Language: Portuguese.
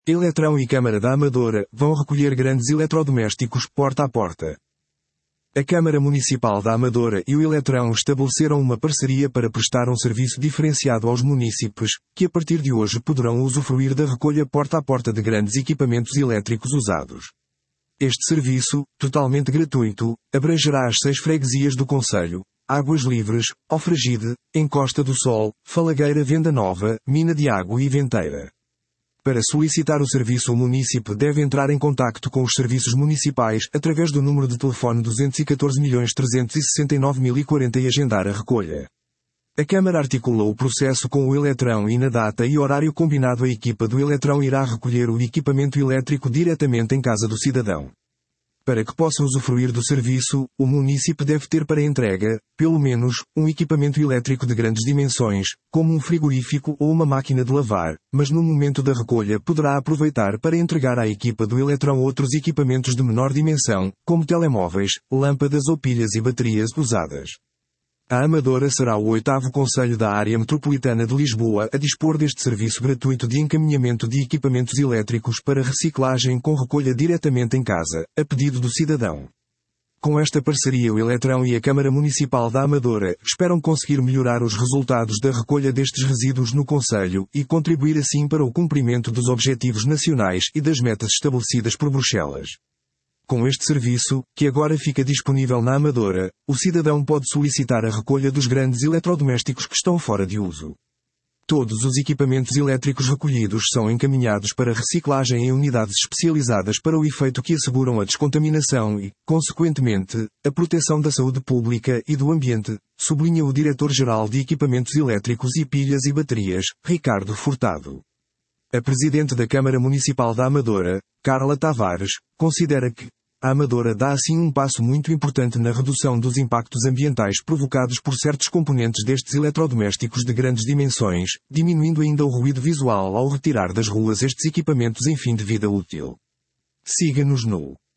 Eletrão e Câmara da Amadora vão recolher grandes eletrodomésticos porta a porta. A Câmara Municipal da Amadora e o Eletrão estabeleceram uma parceria para prestar um serviço diferenciado aos munícipes, que a partir de hoje poderão usufruir da recolha porta a porta de grandes equipamentos elétricos usados. Este serviço, totalmente gratuito, abrangerá as 6 freguesias do concelho: Águas Livres, Alfragide, Encosta do Sol, Falagueira, Venda Nova, Mina de Água e Venteira. Para solicitar o serviço, o munícipe deve entrar em contacto com os serviços municipais através do número de telefone 214.369.040 e agendar a recolha. A Câmara articula o processo com o Eletrão e na data e horário combinado a equipa do Eletrão irá recolher o equipamento elétrico diretamente em casa do cidadão. Para que possa usufruir do serviço, o munícipe deve ter para entrega, pelo menos, um equipamento elétrico de grandes dimensões, como um frigorífico ou uma máquina de lavar, mas no momento da recolha poderá aproveitar para entregar à equipa do Eletrão outros equipamentos de menor dimensão, como telemóveis, lâmpadas ou pilhas e baterias usadas. A Amadora será o 8º concelho da área metropolitana de Lisboa a dispor deste serviço gratuito de encaminhamento de equipamentos elétricos para reciclagem com recolha diretamente em casa, a pedido do cidadão. Com esta parceria, o Eletrão e a Câmara Municipal da Amadora esperam conseguir melhorar os resultados da recolha destes resíduos no concelho e contribuir assim para o cumprimento dos objetivos nacionais e das metas estabelecidas por Bruxelas. Com este serviço, que agora fica disponível na Amadora, o cidadão pode solicitar a recolha dos grandes eletrodomésticos que estão fora de uso. Todos os equipamentos elétricos recolhidos são encaminhados para reciclagem em unidades especializadas para o efeito que asseguram a descontaminação e, consequentemente, a proteção da saúde pública e do ambiente, sublinha o Diretor-Geral de Equipamentos Elétricos e Pilhas e Baterias, Ricardo Furtado. A Presidente da Câmara Municipal da Amadora, Carla Tavares, considera que a Amadora dá assim um passo muito importante na redução dos impactos ambientais provocados por certos componentes destes eletrodomésticos de grandes dimensões, diminuindo ainda o ruído visual ao retirar das ruas estes equipamentos em fim de vida útil. Siga-nos no